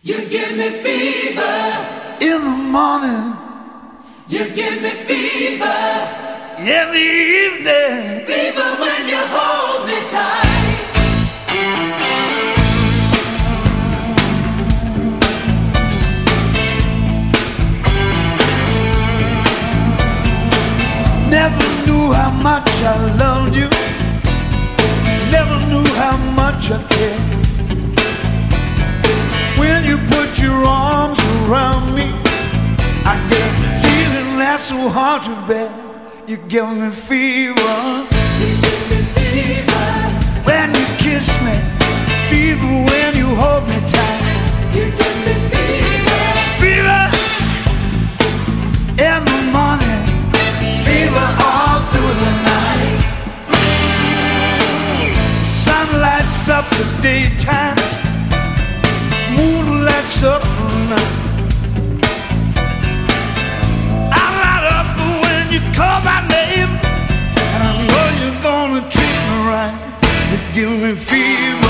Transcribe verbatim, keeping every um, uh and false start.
You give me fever in the morning. You give me fever in the evening. Fever when you hold me tight. Never knew how much I loved you. Never knew how much I cared. When you put your arms around me, I get a feeling that's so hard to bear. You give me fever. You give me fever when you kiss me. Fever when you hold me tight. You give me fever. Fever in the morning. Fever all through the night. Sun lights up the daytime. Moon lights up the night. I light up when you call my name, and I know you're gonna treat me right. You give me fever.